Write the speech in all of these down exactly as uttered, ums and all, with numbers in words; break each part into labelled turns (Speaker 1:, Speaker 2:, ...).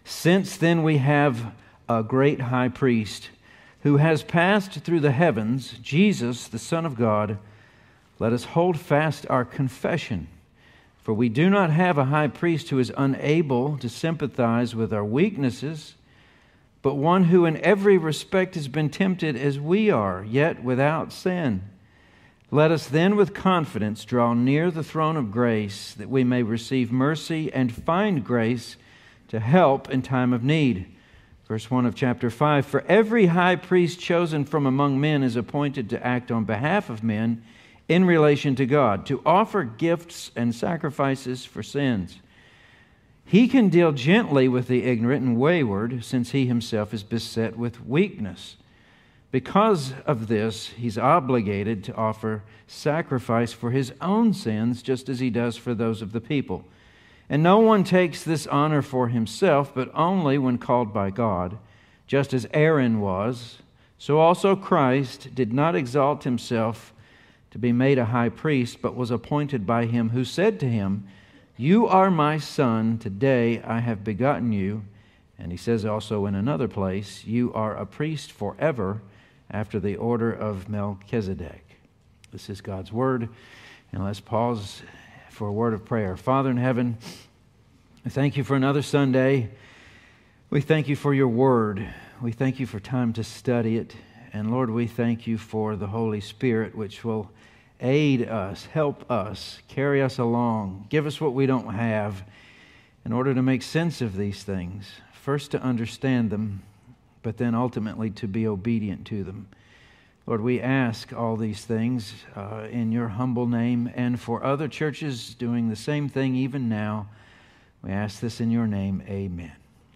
Speaker 1: Since then we have a great high priest who has passed through the heavens, Jesus, the Son of God, let us hold fast our confession. For we do not have a high priest who is unable to sympathize with our weaknesses, but one who in every respect has been tempted as we are, yet without sin. Let us then with confidence draw near the throne of grace, that we may receive mercy and find grace to help in time of need. Verse one of chapter five, for every high priest chosen from among men is appointed to act on behalf of men in relation to God, to offer gifts and sacrifices for sins. He can deal gently with the ignorant and wayward, since he himself is beset with weakness. Because of this, he's obligated to offer sacrifice for his own sins, just as he does for those of the people. And no one takes this honor for himself, but only when called by God, just as Aaron was. So also Christ did not exalt himself to be made a high priest, but was appointed by him who said to him, you are my son, today I have begotten you. And he says also in another place, you are a priest forever, after the order of Melchizedek. This is God's word. And let's pause for a word of prayer. Father in heaven, we thank you for another Sunday. We thank you for your word. We thank you for time to study it. And Lord, we thank you for the Holy Spirit, which will aid us, help us, carry us along, give us what we don't have in order to make sense of these things. First to understand them, but then ultimately to be obedient to them. Lord, we ask all these things uh, in your humble name, and for other churches doing the same thing even now, we ask this in your name. Amen.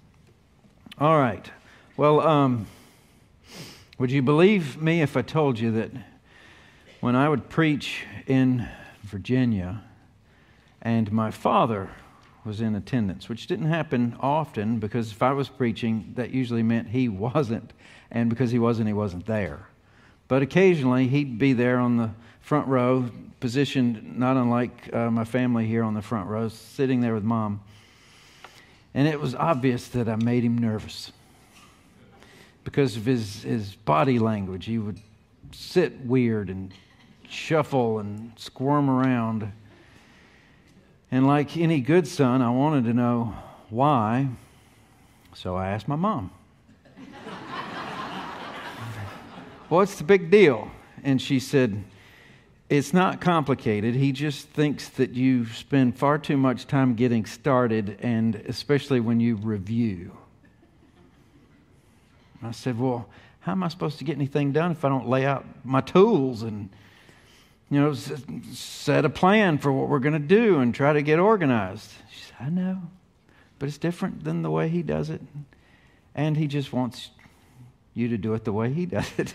Speaker 1: All right. Well, um, would you believe me if I told you that when I would preach in Virginia and my father was in attendance, which didn't happen often, because if I was preaching, that usually meant he wasn't, and because he wasn't, he wasn't there. But occasionally, he'd be there on the front row, positioned not unlike uh, my family here on the front row, sitting there with Mom. And it was obvious that I made him nervous because of his, his body language. He would sit weird and shuffle and squirm around. And like any good son, I wanted to know why, so I asked my mom. What's the big deal? And she said, it's not complicated. He just thinks that you spend far too much time getting started, and especially when you review. I said, well, how am I supposed to get anything done if I don't lay out my tools and, you know, set a plan for what we're going to do and try to get organized? She said, I know, but it's different than the way he does it. And he just wants you to do it the way he does it.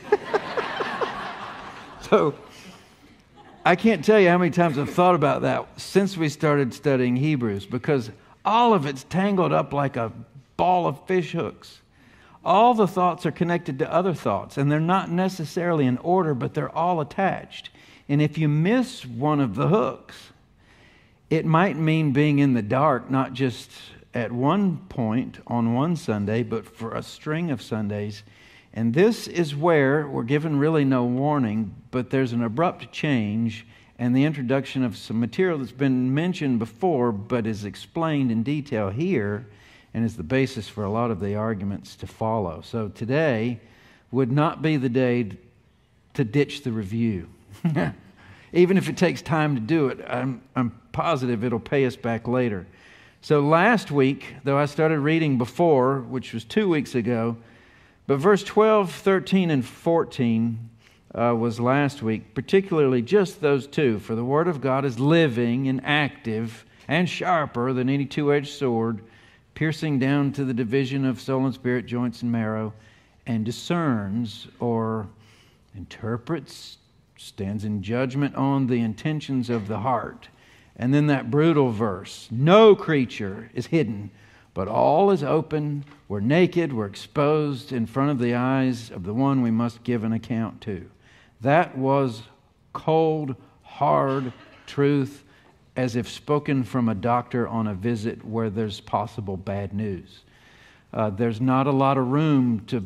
Speaker 1: So I can't tell you how many times I've thought about that since we started studying Hebrews, because all of it's tangled up like a ball of fish hooks. All the thoughts are connected to other thoughts, and they're not necessarily in order, but they're all attached. And if you miss one of the hooks, it might mean being in the dark, not just at one point on one Sunday, but for a string of Sundays. And this is where we're given really no warning, but there's an abrupt change and the introduction of some material that's been mentioned before, but is explained in detail here, and is the basis for a lot of the arguments to follow. So today would not be the day to ditch the review. Even if it takes time to do it, I'm, I'm positive it'll pay us back later. So last week, though I started reading before, which was two weeks ago, but verse twelve, thirteen, and fourteen uh, was last week, particularly just those two. For the Word of God is living and active and sharper than any two-edged sword, piercing down to the division of soul and spirit, joints and marrow, and discerns or interprets, stands in judgment on the intentions of the heart. And then that brutal verse, no creature is hidden, but all is open. We're naked, we're exposed in front of the eyes of the one we must give an account to. That was cold, hard truth, as if spoken from a doctor on a visit where there's possible bad news. Uh, there's not a lot of room to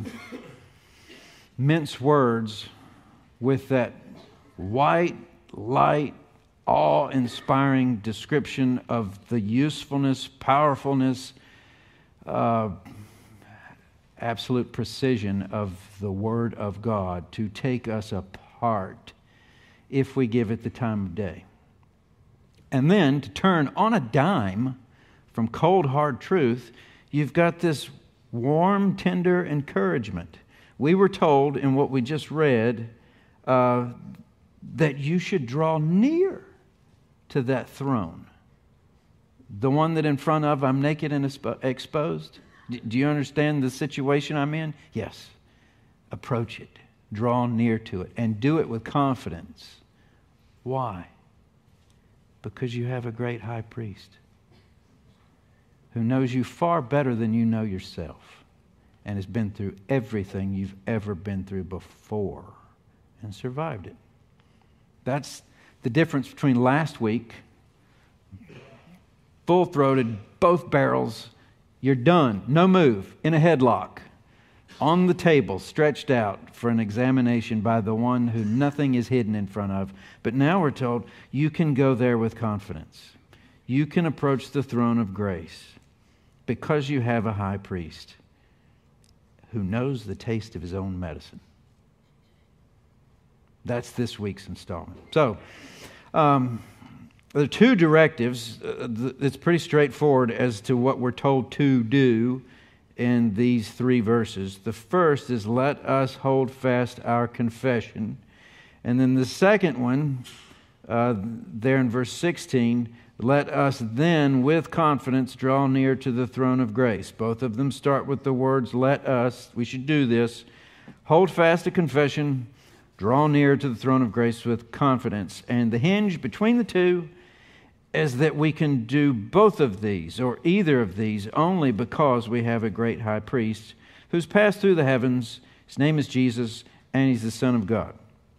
Speaker 1: mince words with that white, light, awe-inspiring description of the usefulness, powerfulness, uh, absolute precision of the Word of God to take us apart if we give it the time of day. And then to turn on a dime from cold, hard truth, you've got this warm, tender encouragement. We were told in what we just read uh, that you should draw near to that throne. The one that in front of I'm naked and exposed. Do you understand the situation I'm in? Yes. Approach it. Draw near to it. And do it with confidence. Why? Because you have a great high priest who knows you far better than you know yourself and has been through everything you've ever been through before and survived it. That's the difference between last week, full-throated, both barrels, you're done, no move, in a headlock, on the table, stretched out for an examination by the one who nothing is hidden in front of. But now we're told you can go there with confidence. You can approach the throne of grace because you have a high priest who knows the taste of his own medicine. That's this week's installment. So, um, there are two directives. Uh, it's pretty straightforward as to what we're told to do in these three verses. The first is, let us hold fast our confession. And then the second one, uh, there in verse sixteen, let us then with confidence draw near to the throne of grace. Both of them start with the words, let us. We should do this. Hold fast a confession. Draw near to the throne of grace with confidence. And the hinge between the two is that we can do both of these, or either of these, only because we have a great high priest who's passed through the heavens. His name is Jesus, and he's the Son of God.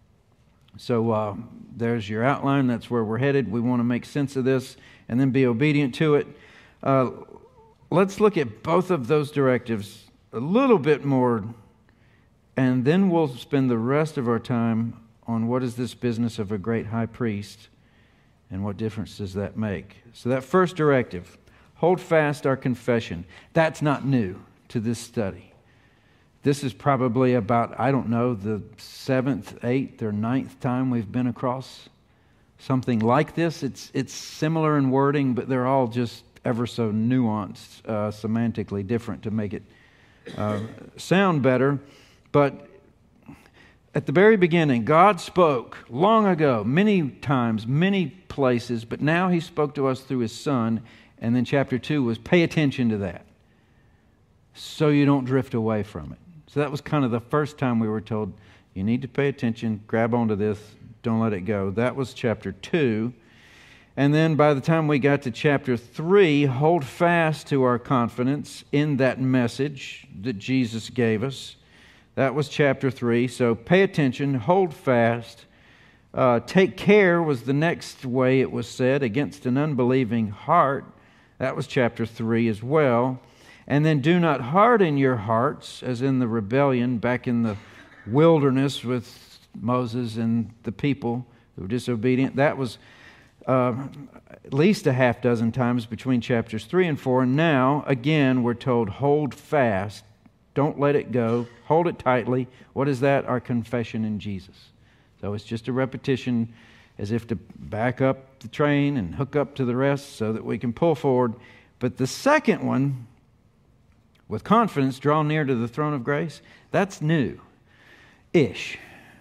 Speaker 1: So uh, there's your outline. That's where we're headed. We want to make sense of this and then be obedient to it. Uh, let's look at both of those directives a little bit more, and then we'll spend the rest of our time on what is this business of a great high priest and what difference does that make. So that first directive, hold fast our confession. That's not new to this study. This is probably about, I don't know, the seventh, eighth, or ninth time we've been across something like this. It's it's similar in wording, but they're all just ever so nuanced, uh, semantically different to make it uh, sound better. But at the very beginning, God spoke long ago, many times, many places, but now He spoke to us through His Son. And then chapter two was pay attention to that so you don't drift away from it. So that was kind of the first time we were told, you need to pay attention, grab onto this, don't let it go. That was chapter two. And then by the time we got to chapter three, hold fast to our confidence in that message that Jesus gave us. That was chapter three. So pay attention, hold fast. Uh, take care was the next way it was said, against an unbelieving heart. That was chapter three as well. And then do not harden your hearts, as in the rebellion back in the wilderness with Moses and the people who were disobedient. That was uh, at least a half dozen times between chapters three and four. And now, again, we're told, hold fast. Don't let it go. Hold it tightly. What is that? Our confession in Jesus. So it's just a repetition as if to back up the train and hook up to the rest so that we can pull forward. But the second one, with confidence, draw near to the throne of grace, that's new-ish.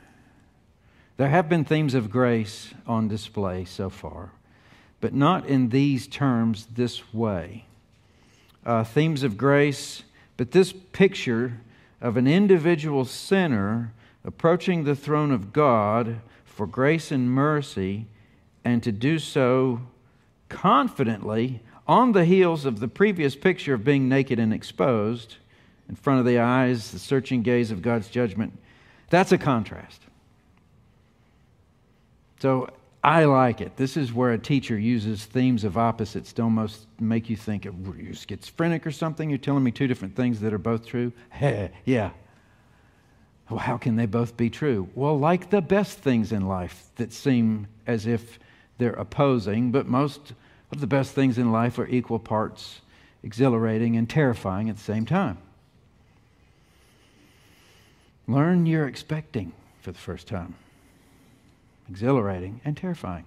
Speaker 1: There have been themes of grace on display so far, but not in these terms this way. Uh, themes of grace, but this picture of an individual sinner approaching the throne of God for grace and mercy, and to do so confidently on the heels of the previous picture of being naked and exposed in front of the eyes, the searching gaze of God's judgment. That's a contrast. So I like it. This is where a teacher uses themes of opposites to almost make you think, are you schizophrenic or something? You're telling me two different things that are both true? Yeah. Well, how can they both be true? Well, like the best things in life that seem as if they're opposing, but most of the best things in life are equal parts exhilarating and terrifying at the same time. Learn you're expecting for the first time. Exhilarating and terrifying.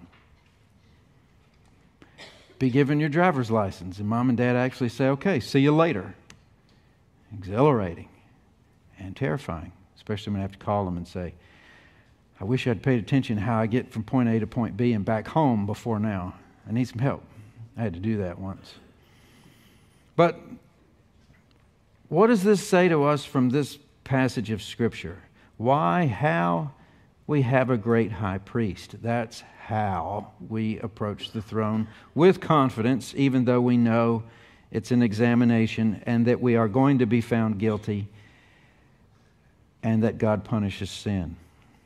Speaker 1: Be given your driver's license, and mom and dad actually say, okay, see you later. Exhilarating and terrifying, especially when I have to call them and say, I wish I'd paid attention to how I get from point A to point B and back home before now. I need some help. I had to do that once. But what does this say to us from this passage of Scripture? Why, how? We have a great high priest. That's how we approach the throne with confidence, even though we know it's an examination and that we are going to be found guilty and that God punishes sin.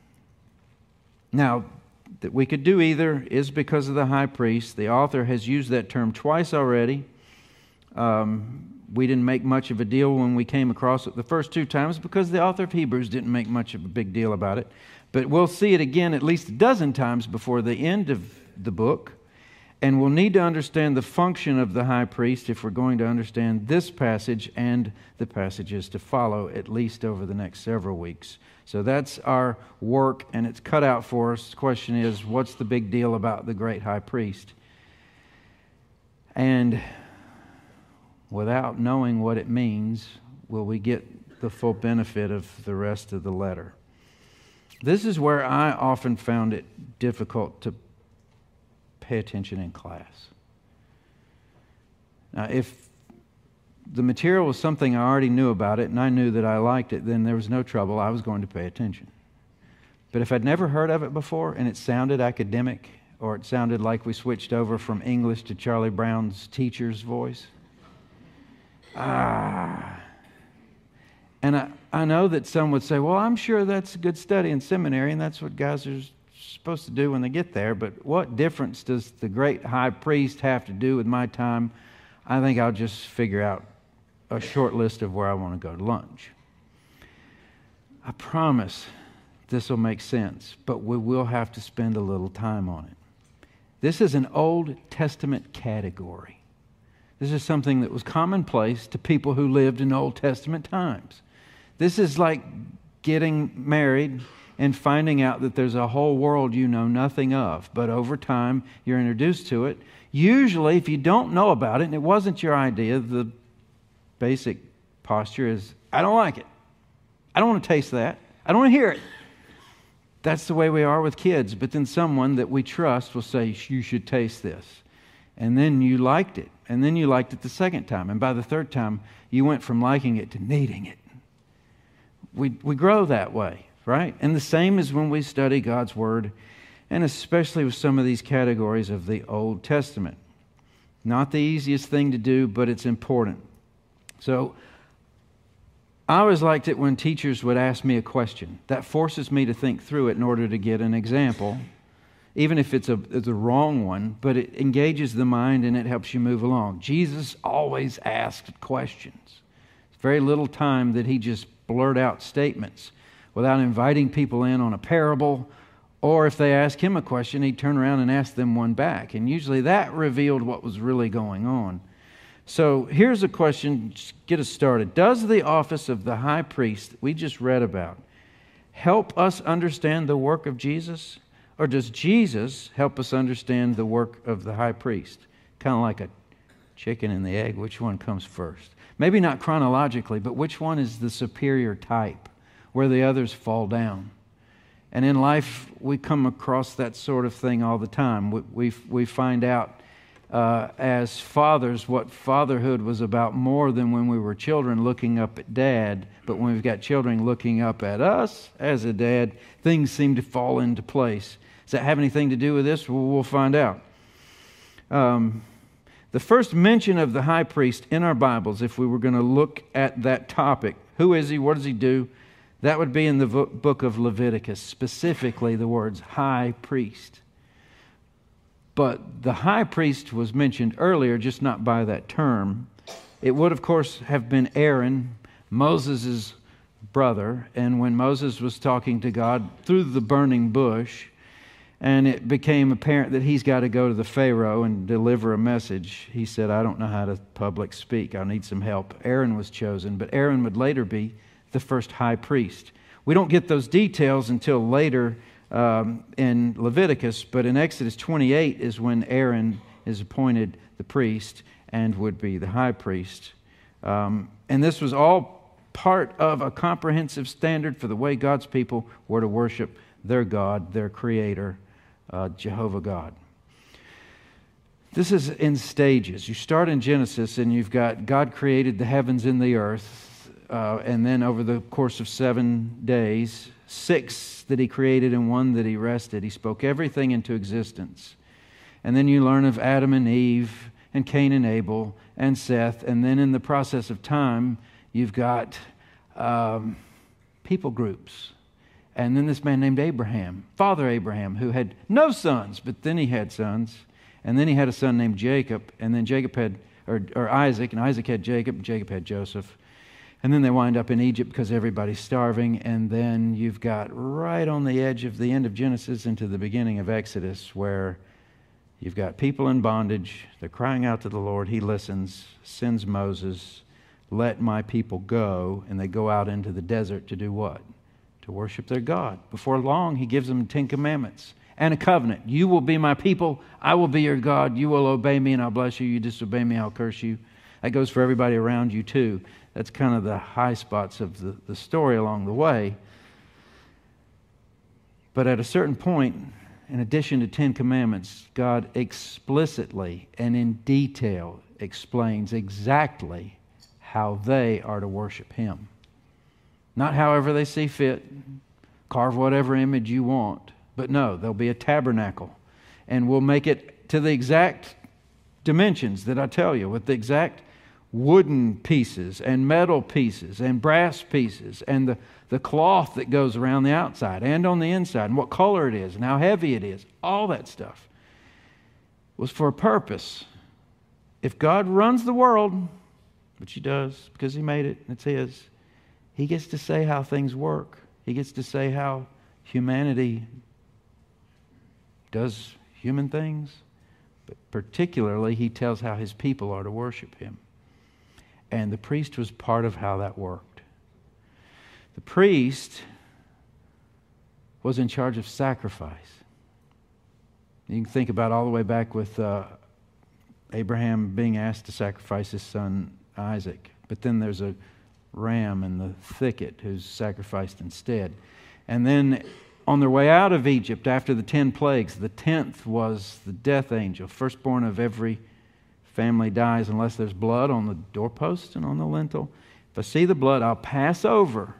Speaker 1: Now, that we could do either is because of the high priest. The author has used that term twice already. Um, we didn't make much of a deal when we came across it the first two times because the author of Hebrews didn't make much of a big deal about it. But we'll see it again at least a dozen times before the end of the book. And we'll need to understand the function of the high priest if we're going to understand this passage and the passages to follow, at least over the next several weeks. So that's our work, and it's cut out for us. The question is, what's the big deal about the great high priest? And without knowing what it means, will we get the full benefit of the rest of the letter? This is where I often found it difficult to pay attention in class. Now, if the material was something I already knew about it and I knew that I liked it, then there was no trouble. I was going to pay attention. But if I'd never heard of it before and it sounded academic, or it sounded like we switched over from English to Charlie Brown's teacher's voice, ah... And I, I know that some would say, well, I'm sure that's a good study in seminary, and that's what guys are supposed to do when they get there. But what difference does the great high priest have to do with my time? I think I'll just figure out a short list of where I want to go to lunch. I promise this will make sense, but we will have to spend a little time on it. This is an Old Testament category. This is something that was commonplace to people who lived in Old Testament times. This is like getting married and finding out that there's a whole world you know nothing of, but over time you're introduced to it. Usually, if you don't know about it and it wasn't your idea, the basic posture is, I don't like it. I don't want to taste that. I don't want to hear it. That's the way we are with kids, but then someone that we trust will say, you should taste this. And then you liked it. And then you liked it the second time. And by the third time, you went from liking it to needing it. We we grow that way, right? And the same is when we study God's Word, and especially with some of these categories of the Old Testament. Not the easiest thing to do, but it's important. So I always liked it when teachers would ask me a question. That forces me to think through it in order to get an example, even if it's a, it's a wrong one, but it engages the mind and it helps you move along. Jesus always asked questions. Very little time that he just blurt out statements without inviting people in on a parable, or if they ask him a question, he'd turn around and ask them one back. And usually that revealed what was really going on. So here's a question, just get us started. Does the office of the high priest we just read about help us understand the work of Jesus? Or does Jesus help us understand the work of the high priest? Kind of like a chicken and the egg, which one comes first? Maybe not chronologically, but which one is the superior type, where the others fall down? And in life, we come across that sort of thing all the time. We, we, we find out uh, as fathers what fatherhood was about more than when we were children looking up at dad. But when we've got children looking up at us as a dad, things seem to fall into place. Does that have anything to do with this? Well, we'll find out. Um, the first mention of the high priest in our Bibles, if we were going to look at that topic, who is he, what does he do? That would be in the book of Leviticus, specifically the words high priest. but the high priest was mentioned earlier, just not by that term. It would, of course, have been Aaron, Moses' brother, and when Moses was talking to God through the burning bush, and it became apparent that he's got to go to the Pharaoh and deliver a message, he said, I don't know how to public speak. I need some help. Aaron was chosen, but Aaron would later be the first high priest. We don't get those details until later um, in Leviticus, but in Exodus twenty-eight is when Aaron is appointed the priest and would be the high priest. Um, and this was all part of a comprehensive standard for the way God's people were to worship their God, their Creator, uh, Jehovah God. This is in stages. You start in Genesis and you've got God created the heavens and the earth. Uh, and then over the course of seven days, six that he created and one that he rested, he spoke everything into existence. And then you learn of Adam and Eve and Cain and Abel and Seth. And then in the process of time, you've got um, people groups. And then this man named Abraham, Father Abraham, who had no sons, but then he had sons. And then he had a son named Jacob. And then Jacob had, or, or Isaac, and Isaac had Jacob, and Jacob had Joseph. And then they wind up in Egypt because everybody's starving. And then you've got right on the edge of the end of Genesis into the beginning of Exodus where you've got people in bondage. They're crying out to the Lord. He listens, sends Moses, let my people go. And they go out into the desert to do what? To worship their God. Before long, he gives them the Ten Commandments and a covenant. You will be my people. I will be your God. You will obey me and I'll bless you. You disobey me, I'll curse you. That goes for everybody around you too. That's kind of the high spots of the, the story along the way. But at a certain point, in addition to Ten Commandments, God explicitly and in detail explains exactly how they are to worship Him. Not however they see fit, carve whatever image you want. But no, there'll be a tabernacle. And we'll make it to the exact dimensions that I tell you, with the exact wooden pieces and metal pieces and brass pieces and the, the cloth that goes around the outside and on the inside and what color it is and how heavy it is. All that stuff was for a purpose. If God runs the world, which He does because He made it and it's His, He gets to say how things work. He gets to say how humanity does human things. But particularly, He tells how His people are to worship Him. And the priest was part of how that worked. The priest was in charge of sacrifice. You can think about all the way back with uh, Abraham being asked to sacrifice his son Isaac. But then there's a ram in the thicket who's sacrificed instead. And then on their way out of Egypt after the ten plagues, the tenth was the death angel. Firstborn of every family dies unless there's blood on the doorpost and on the lintel. If I see the blood, I'll pass over.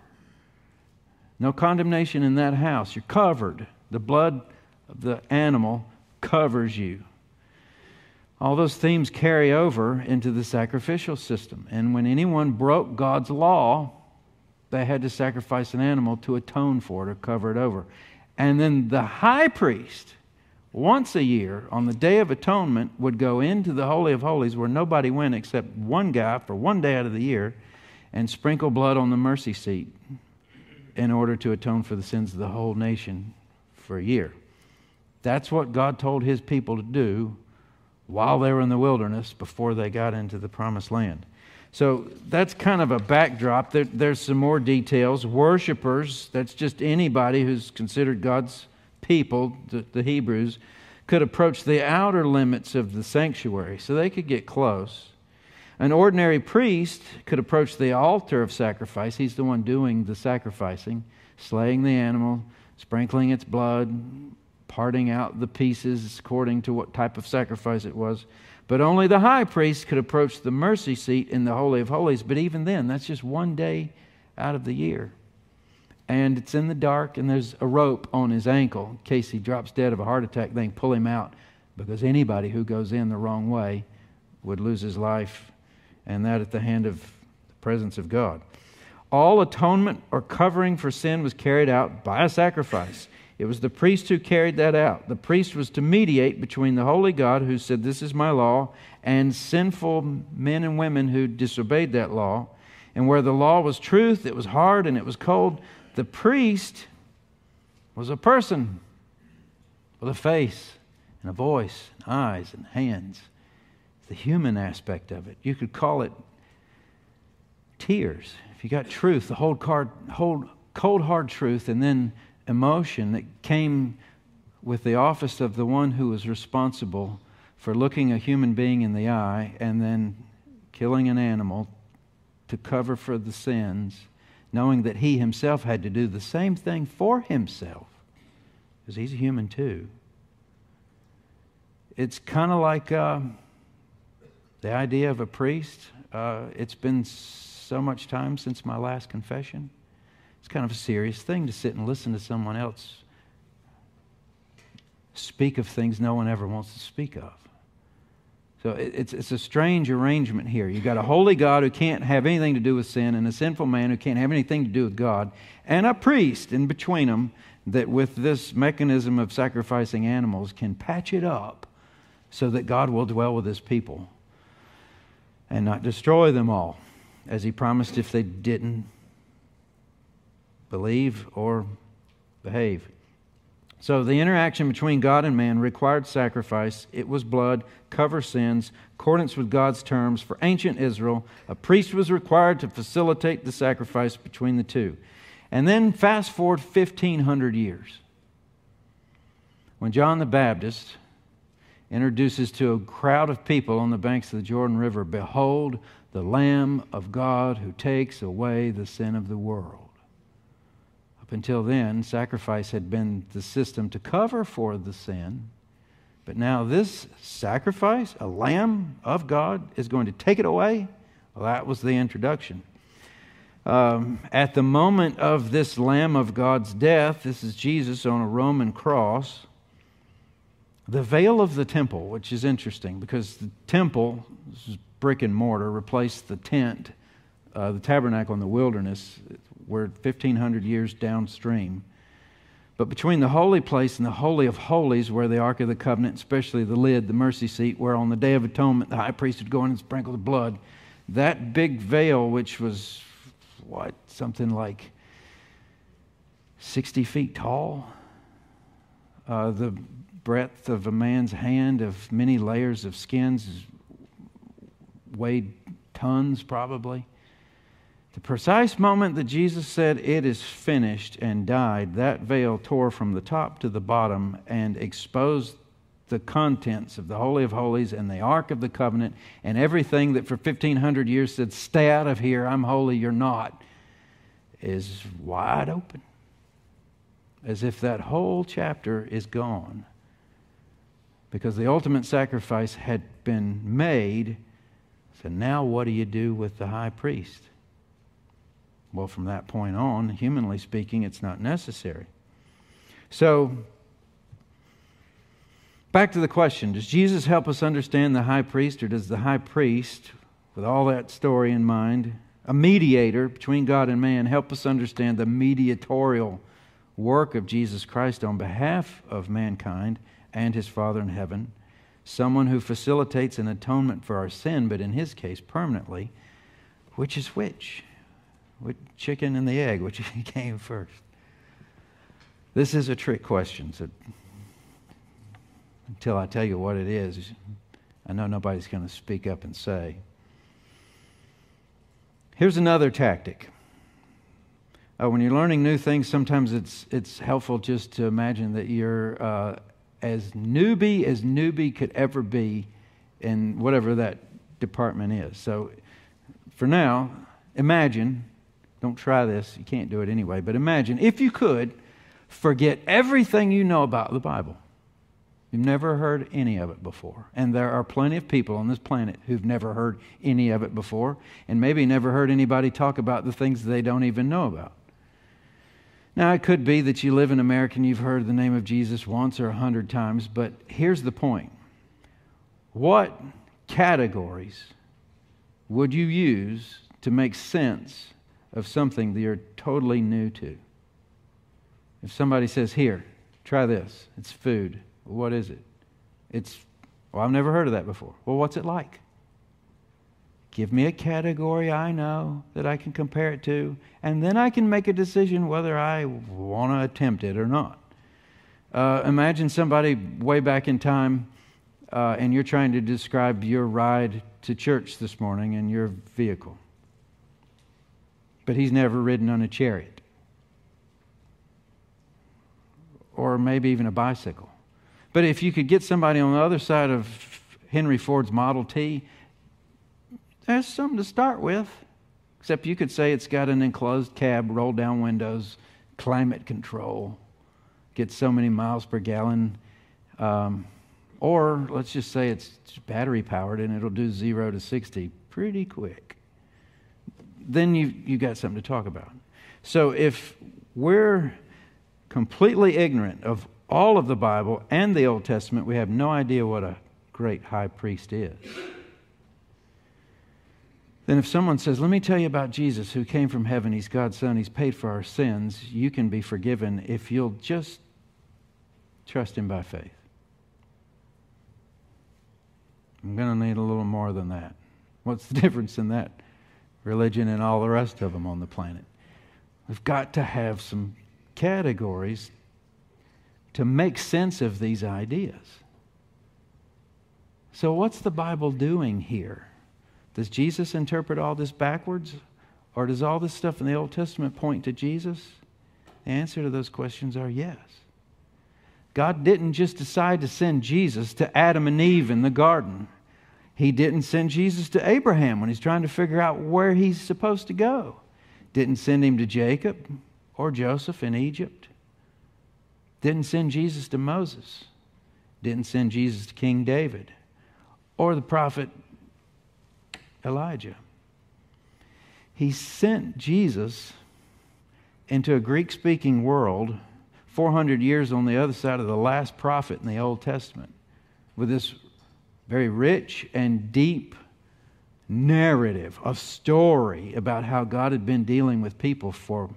Speaker 1: No condemnation in that house. You're covered. The blood of the animal covers you. All those themes carry over into the sacrificial system. And when anyone broke God's law, they had to sacrifice an animal to atone for it or cover it over. And then the high priest, once a year, on the Day of Atonement, would go into the Holy of Holies where nobody went except one guy for one day out of the year and sprinkle blood on the mercy seat in order to atone for the sins of the whole nation for a year. That's what God told His people to do while they were in the wilderness before they got into the Promised Land. So that's kind of a backdrop. There, there's some more details. Worshippers, that's just anybody who's considered God's people, the, the Hebrews, could approach the outer limits of the sanctuary, so they could get close. An ordinary priest could approach the altar of sacrifice. He's the one doing the sacrificing, slaying the animal, sprinkling its blood, parting out the pieces according to what type of sacrifice it was. But only the high priest could approach the mercy seat in the Holy of Holies. But even then, that's just one day out of the year. And it's in the dark, and there's a rope on his ankle. In case he drops dead of a heart attack, they can pull him out, because anybody who goes in the wrong way would lose his life, and that at the hand of the presence of God. All atonement or covering for sin was carried out by a sacrifice. It was the priest who carried that out. The priest was to mediate between the holy God, who said, "This is my law," and sinful men and women who disobeyed that law. And where the law was truth, it was hard and it was cold. The priest was a person with a face and a voice and eyes and hands. The human aspect of it. You could call it tears. If you got truth, the whole card, whole cold hard truth, and then emotion that came with the office of the one who was responsible for looking a human being in the eye and then killing an animal to cover for the sins, knowing that he himself had to do the same thing for himself, because he's a human too. It's kind of like uh, the idea of a priest. Uh, it's been so much time since my last confession. It's kind of a serious thing to sit and listen to someone else speak of things no one ever wants to speak of. So it's it's a strange arrangement here. You've got a holy God who can't have anything to do with sin, and a sinful man who can't have anything to do with God, and a priest in between them that with this mechanism of sacrificing animals can patch it up so that God will dwell with his people and not destroy them all, as he promised if they didn't believe or behave. So the interaction between God and man required sacrifice. It was blood, cover sins, accordance with God's terms. For ancient Israel, a priest was required to facilitate the sacrifice between the two. And then fast forward fifteen hundred years, when John the Baptist introduces to a crowd of people on the banks of the Jordan River, "Behold, the Lamb of God who takes away the sin of the world." Up until then, sacrifice had been the system to cover for the sin. But now this sacrifice, a Lamb of God, is going to take it away? Well, that was the introduction. Um, at the moment of this Lamb of God's death, this is Jesus on a Roman cross, the veil of the temple, which is interesting because the temple, this is brick and mortar, replaced the tent, uh, the tabernacle in the wilderness. We're fifteen hundred years downstream. But between the holy place and the Holy of Holies, where the Ark of the Covenant, especially the lid, the mercy seat, where on the Day of Atonement the high priest would go in and sprinkle the blood, that big veil, which was, what, something like sixty feet tall, uh, the breadth of a man's hand, of many layers of skins, weighed tons probably. The precise moment that Jesus said, "It is finished," and died, that veil tore from the top to the bottom and exposed the contents of the Holy of Holies and the Ark of the Covenant and everything that for fifteen hundred years said, "Stay out of here, I'm holy, you're not," is wide open. As if that whole chapter is gone. Because the ultimate sacrifice had been made. So now what do you do with the high priest? Well, from that point on, humanly speaking, it's not necessary. So, back to the question, does Jesus help us understand the high priest, or does the high priest, with all that story in mind, a mediator between God and man, help us understand the mediatorial work of Jesus Christ on behalf of mankind and his Father in heaven, someone who facilitates an atonement for our sin, but in his case permanently? Which is which? Which chicken and the egg, which came first? This is a trick question, so until I tell you what it is, I know nobody's going to speak up and say. Here's another tactic. Uh, when you're learning new things, sometimes it's it's helpful just to imagine that you're uh, as newbie as newbie could ever be in whatever that department is. So for now, imagine, don't try this, you can't do it anyway, but imagine, if you could, forget everything you know about the Bible. You've never heard any of it before. And there are plenty of people on this planet who've never heard any of it before, and maybe never heard anybody talk about the things they don't even know about. Now, it could be that you live in America and you've heard the name of Jesus once or a hundred times, but here's the point. What categories would you use to make sense of something that you're totally new to? If somebody says, "Here, Try this. It's food. What is it? It's, well, I've never heard of that before. Well, what's it like? Give me a category I know that I can compare it to, and then I can make a decision whether I want to attempt it or not. Uh, imagine somebody way back in time, uh, and you're trying to describe your ride to church this morning in your vehicle. But he's never ridden on a chariot. Or maybe even a bicycle. But if you could get somebody on the other side of Henry Ford's Model T, there's something to start with. Except you could say it's got an enclosed cab, roll down windows, climate control, get so many miles per gallon. Um, or let's just say it's battery powered and it'll do zero to sixty pretty quick. Then you you got something to talk about. So if we're completely ignorant of all of the Bible and the Old Testament, we have no idea what a great high priest is. Then if someone says, let me tell you about Jesus who came from heaven, he's God's Son, he's paid for our sins, you can be forgiven if you'll just trust him by faith. I'm going to need a little more than that. What's the difference in that religion and all the rest of them on the planet? We've got to have some categories to make sense of these ideas. So what's the Bible doing here? Does Jesus interpret all this backwards? Or does all this stuff in the Old Testament point to Jesus? The answer to those questions are yes. God didn't just decide to send Jesus to Adam and Eve in the garden. He didn't send Jesus to Abraham when he's trying to figure out where he's supposed to go. Didn't send him to Jacob or Joseph in Egypt. Didn't send Jesus to Moses. Didn't send Jesus to King David or the prophet Elijah. He sent Jesus into a Greek-speaking world four hundred years on the other side of the last prophet in the Old Testament with this very rich and deep narrative, a story about how God had been dealing with people for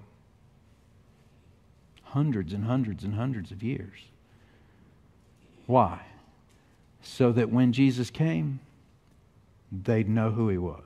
Speaker 1: hundreds and hundreds and hundreds of years. Why? So that when Jesus came, they'd know who he was.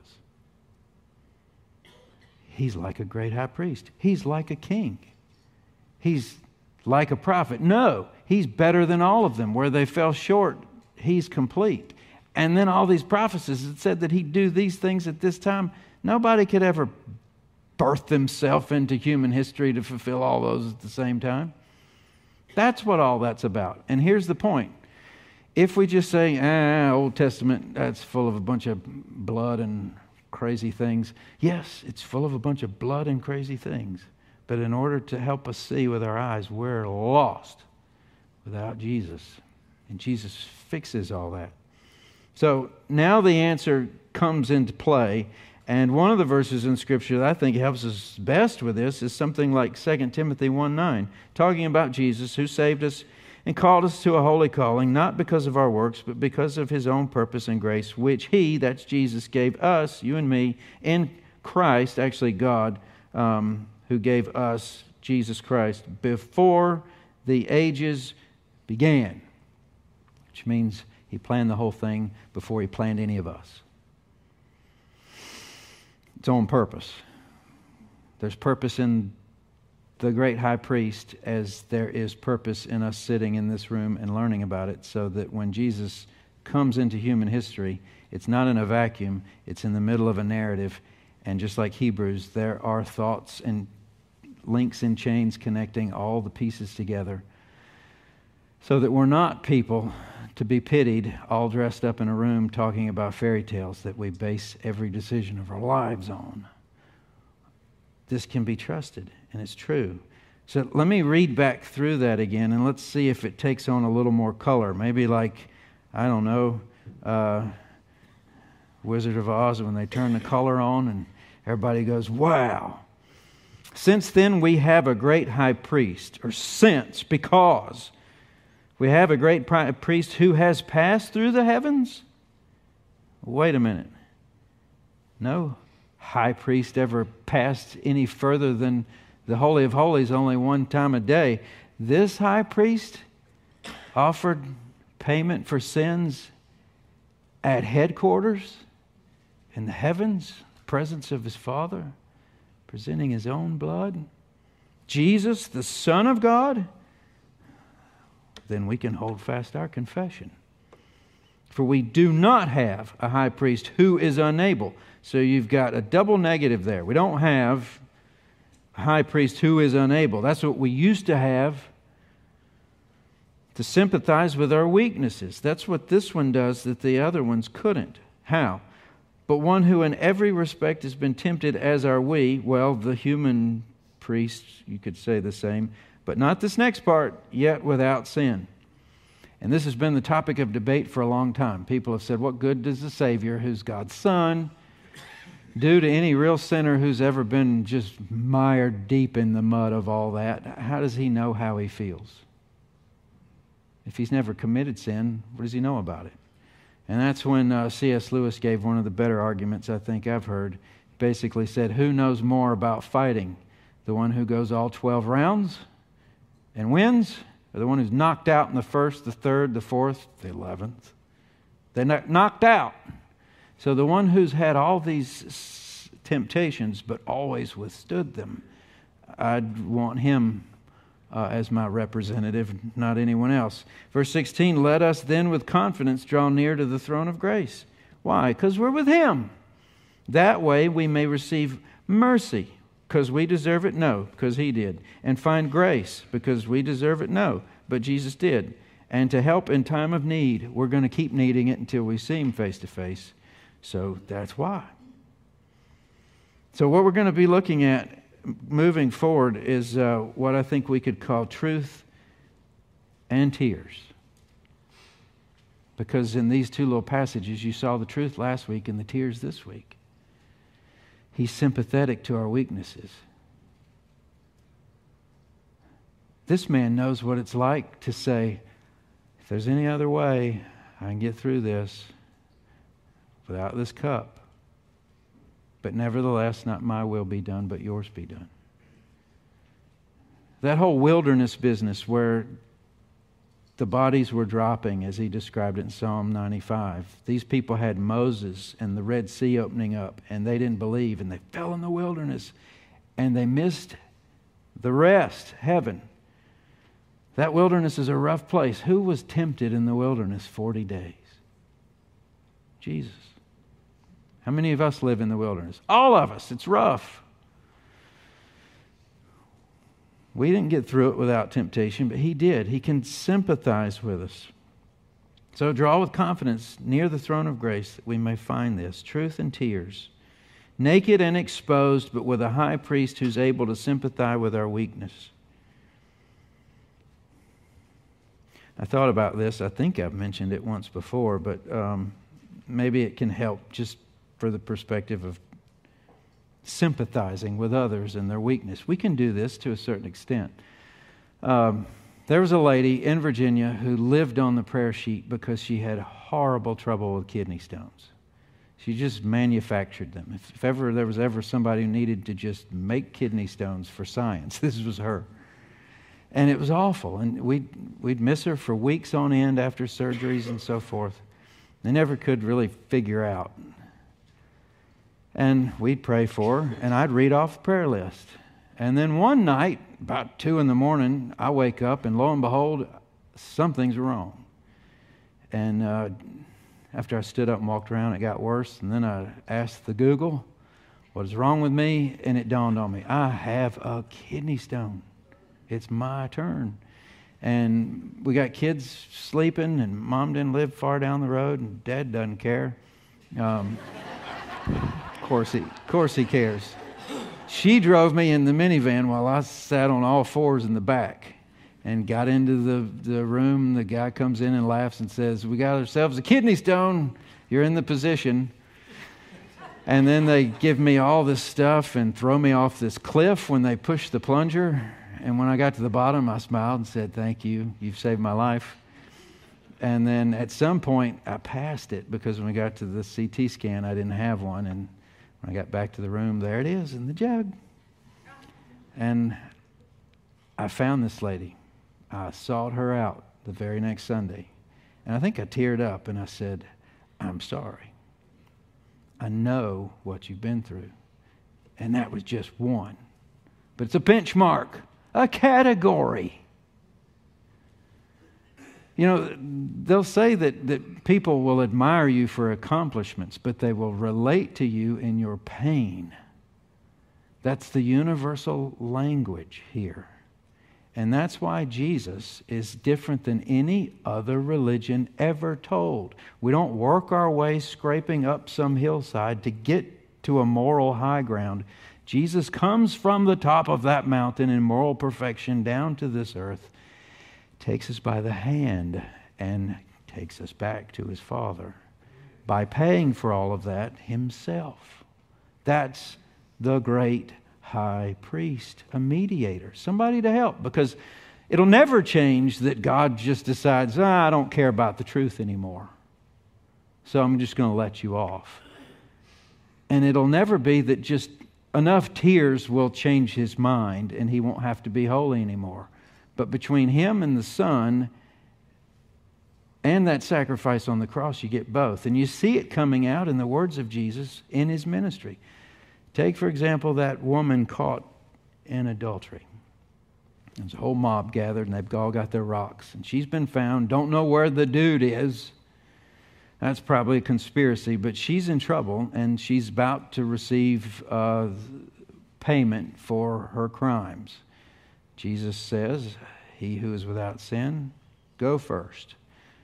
Speaker 1: He's like a great high priest. He's like a king. He's like a prophet. No, he's better than all of them. Where they fell short, he's complete. And then all these prophecies that said that he'd do these things at this time. Nobody could ever birth themselves into human history to fulfill all those at the same time. That's what all that's about. And here's the point. If we just say, ah, Old Testament, that's full of a bunch of blood and crazy things. Yes, it's full of a bunch of blood and crazy things. But in order to help us see with our eyes, we're lost without Jesus. And Jesus fixes all that. So now the answer comes into play. And one of the verses in Scripture that I think helps us best with this is something like Second Timothy one nine, talking about Jesus who saved us and called us to a holy calling, not because of our works, but because of his own purpose and grace, which he, that's Jesus, gave us, you and me, in Christ, actually God, um, who gave us Jesus Christ before the ages began, which means he planned the whole thing before he planned any of us. It's on purpose. There's purpose in the great high priest as there is purpose in us sitting in this room and learning about it, so that when Jesus comes into human history, it's not in a vacuum, it's in the middle of a narrative. And just like Hebrews, there are thoughts and links and chains connecting all the pieces together, so that we're not people to be pitied, all dressed up in a room talking about fairy tales that we base every decision of our lives on. This can be trusted, and it's true. So let me read back through that again, and let's see if it takes on a little more color. Maybe like, I don't know, uh, Wizard of Oz, when they turn the color on and everybody goes, wow. Since then we have a great high priest, or since, because we have a great priest who has passed through the heavens. Wait a minute. No high priest ever passed any further than the Holy of Holies only one time a day. This high priest offered payment for sins at headquarters in the heavens, presence of his Father, presenting his own blood. Jesus, the Son of God, then we can hold fast our confession. For we do not have a high priest who is unable. So you've got a double negative there. We don't have a high priest who is unable. That's what we used to have, to sympathize with our weaknesses. That's what this one does that the other ones couldn't. How? But one who in every respect has been tempted as are we. Well, the human priest, you could say the same, but not this next part, yet without sin. And this has been the topic of debate for a long time. People have said, what good does the Savior, who's God's Son, do to any real sinner who's ever been just mired deep in the mud of all that? How does he know how he feels? If he's never committed sin, what does he know about it? And that's when uh, C S Lewis gave one of the better arguments I think I've heard. Basically said, who knows more about fighting? The one who goes all twelve rounds and wins, or the one who's knocked out in the first, the third, the fourth, the eleventh? They're not knocked out. So the one who's had all these temptations but always withstood them, I'd want him uh, as my representative, not anyone else. Verse sixteen, let us then with confidence draw near to the throne of grace. Why? Because we're with him. That way we may receive mercy. Because we deserve it? No, because he did. And find grace, because we deserve it? No, but Jesus did. And to help in time of need. We're going to keep needing it until we see him face to face. So that's why. So what we're going to be looking at moving forward is uh, what I think we could call truth and tears. Because in these two little passages, you saw the truth last week and the tears this week. He's sympathetic to our weaknesses. This man knows what it's like to say, if there's any other way I can get through this without this cup, but nevertheless, not my will be done, but yours be done. That whole wilderness business where the bodies were dropping, as he described it in Psalm ninety-five. These people had Moses and the Red Sea opening up, and they didn't believe, and they fell in the wilderness, and they missed the rest, heaven. That wilderness is a rough place. Who was tempted in the wilderness forty days? Jesus. How many of us live in the wilderness? All of us. It's rough. We didn't get through it without temptation, but he did. He can sympathize with us. So draw with confidence near the throne of grace that we may find this, truth and tears, naked and exposed, but with a high priest who's able to sympathize with our weakness. I thought about this. I think I've mentioned it once before, but um, maybe it can help just for the perspective of sympathizing with others and their weakness. We can do this to a certain extent. Um, there was a lady in Virginia who lived on the prayer sheet because she had horrible trouble with kidney stones. She just manufactured them. If, if ever there was ever somebody who needed to just make kidney stones for science, this was her. And it was awful. And we'd, we'd miss her for weeks on end after surgeries and so forth. They never could really figure out. And we'd pray for her, and I'd read off the prayer list. And then one night, about two in the morning, I wake up, and lo and behold, something's wrong. And uh, after I stood up and walked around, it got worse. And then I asked the Google, what is wrong with me? And it dawned on me, I have a kidney stone. It's my turn. And we got kids sleeping, and Mom didn't live far down the road, and Dad doesn't care. Um, of course he, of course he cares. She drove me in the minivan while I sat on all fours in the back and got into the, the room. The guy comes in and laughs and says, we got ourselves a kidney stone. You're in the position. And then they give me all this stuff and throw me off this cliff when they push the plunger. And when I got to the bottom, I smiled and said, thank you. You've saved my life. And then at some point, I passed it because when we got to the C T scan, I didn't have one. And when I got back to the room, there it is in the jug. And I found this lady. I sought her out the very next Sunday. And I think I teared up and I said, I'm sorry. I know what you've been through. And that was just one. But it's a benchmark, a category. You know, they'll say that, that people will admire you for accomplishments, but they will relate to you in your pain. That's the universal language here. And that's why Jesus is different than any other religion ever told. We don't work our way scraping up some hillside to get to a moral high ground. Jesus comes from the top of that mountain in moral perfection down to this earth, takes us by the hand, and takes us back to his Father by paying for all of that himself. That's the great high priest, a mediator, somebody to help, because it'll never change that God just decides, ah, I don't care about the truth anymore, so I'm just going to let you off. And it'll never be that just enough tears will change his mind and he won't have to be holy anymore. But between him and the Son and that sacrifice on the cross, you get both. And you see it coming out in the words of Jesus in his ministry. Take, for example, that woman caught in adultery. There's a whole mob gathered, and they've all got their rocks. And she's been found, don't know where the dude is. That's probably a conspiracy, but she's in trouble, and she's about to receive uh, payment for her crimes. Jesus says, he who is without sin, go first.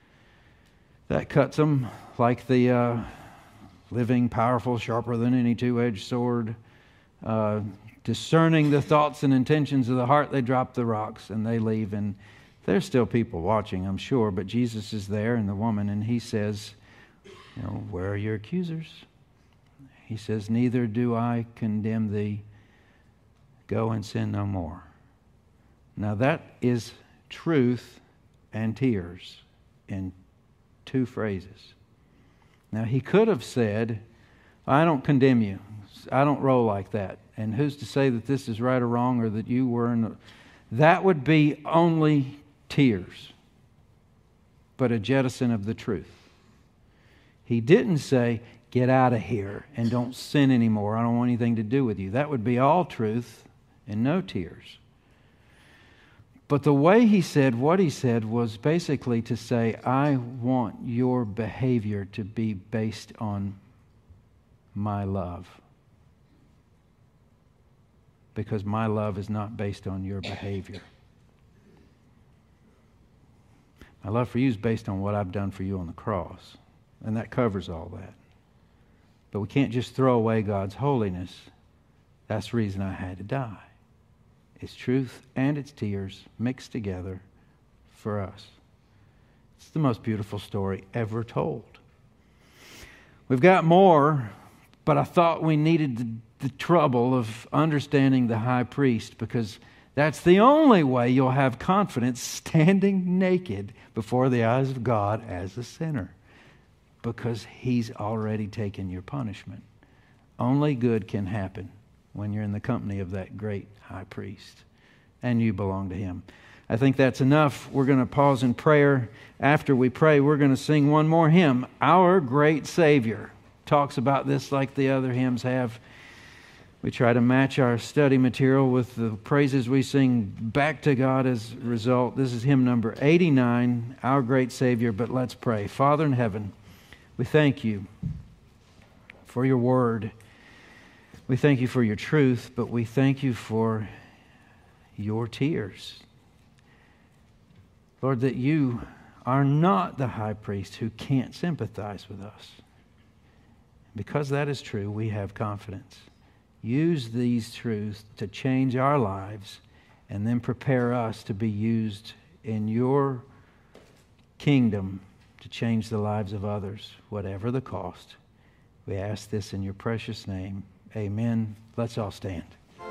Speaker 1: That cuts them like the uh, living, powerful, sharper than any two-edged sword, uh, discerning the thoughts and intentions of the heart. They drop the rocks and they leave. And there's still people watching, I'm sure, but Jesus is there and the woman, and he says, you know, where are your accusers? He says, neither do I condemn thee. Go and sin no more. Now that is truth and tears in two phrases. Now he could have said, I don't condemn you. I don't roll like that. And who's to say that this is right or wrong, or that you were in a... That would be only tears, but a jettison of the truth. He didn't say, get out of here and don't sin anymore. I don't want anything to do with you. That would be all truth and no tears. But the way he said what he said was basically to say, I want your behavior to be based on my love. Because my love is not based on your behavior. My love for you is based on what I've done for you on the cross. And that covers all that. But we can't just throw away God's holiness. That's the reason I had to die. It's truth and it's tears mixed together for us. It's the most beautiful story ever told. We've got more, but I thought we needed the, the trouble of understanding the high priest, because that's the only way you'll have confidence standing naked before the eyes of God as a sinner, because he's already taken your punishment. Only good can happen when you're in the company of that great high priest, and you belong to him. I think that's enough. We're going to pause in prayer. After we pray, we're going to sing one more hymn, Our Great Savior. Talks about this like the other hymns have. We try to match our study material with the praises we sing back to God as a result. This is hymn number eighty-nine, Our Great Savior. But let's pray. Father in heaven, we thank you for your word. We thank you for your truth, but we thank you for your tears. Lord, that you are not the high priest who can't sympathize with us. Because that is true, we have confidence. Use these truths to change our lives and then prepare us to be used in your kingdom to change the lives of others, whatever the cost. We ask this in your precious name. Amen. Let's all stand.